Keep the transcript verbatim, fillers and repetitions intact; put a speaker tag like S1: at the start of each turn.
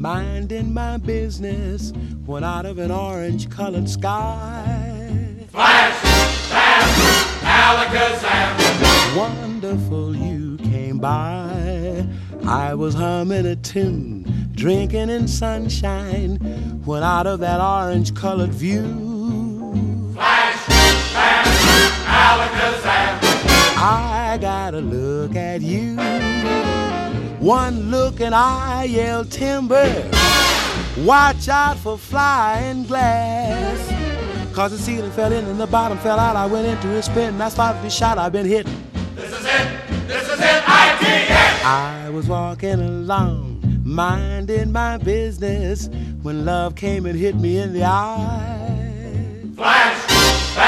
S1: minding my business, when out of an orange-colored sky,
S2: flash, bam, alakazam,
S1: wonderful you came by. I was humming a tune, drinking in sunshine, when out of that orange-colored view,
S2: flash, bam, alakazam,
S1: I gotta look at you. One look and I yelled timber, watch out for flying glass. Cause the ceiling fell in and the bottom fell out. I went into a spin and I started to shot. I've been hit.
S2: This is it, this is it, I T N.
S1: I was walking along, minding my business, when love came and hit me in the eye.
S2: Flash,